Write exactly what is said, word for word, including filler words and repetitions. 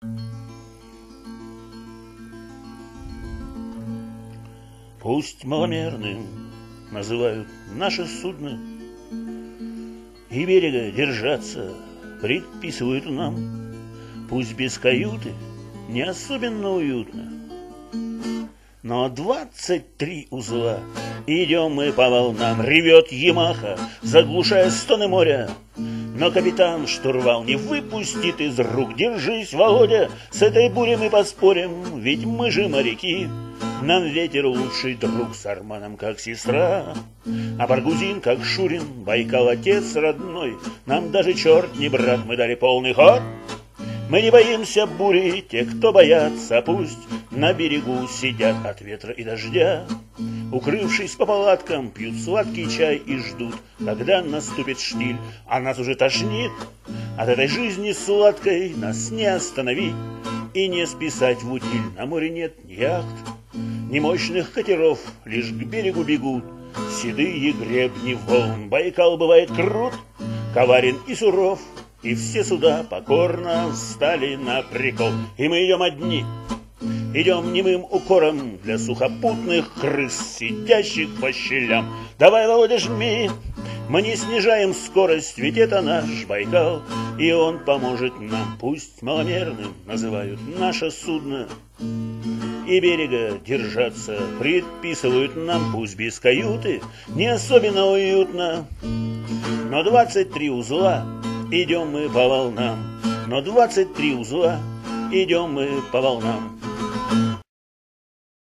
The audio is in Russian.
Пусть маломерным называют наше судно, и берега держаться предписывают нам. Пусть без каюты не особенно уютно, но двадцать три узла, идем мы по волнам. Ревет Ямаха, заглушая стоны моря, но капитан штурвал не выпустит из рук. Держись, Володя, с этой бурей мы поспорим, ведь мы же моряки. Нам ветер лучший друг, с Арманом как сестра, а Баргузин как Шурин, Байкал отец родной. Нам даже черт не брат, мы дали полный ход. Мы не боимся бури, те, кто боятся, пусть на берегу сидят от ветра и дождя. Укрывшись по палаткам, пьют сладкий чай и ждут, когда наступит штиль. А нас уже тошнит от этой жизни сладкой, нас не остановить и не списать в утиль. На море нет ни яхт, ни мощных катеров, лишь к берегу бегут седые гребни волн. Байкал бывает крут, коварен и суров, и все суда покорно встали на прикол. И мы идем одни, идем немым укором для сухопутных крыс, сидящих по щелям. Давай, Володя, жми, мы не снижаем скорость, ведь это наш Байкал, и он поможет нам. Пусть маломерным называют наше судно, и берега держаться предписывают нам. Пусть без каюты не особенно уютно, но двадцать три узла, идем мы по волнам. Но двадцать три узла, идем мы по волнам.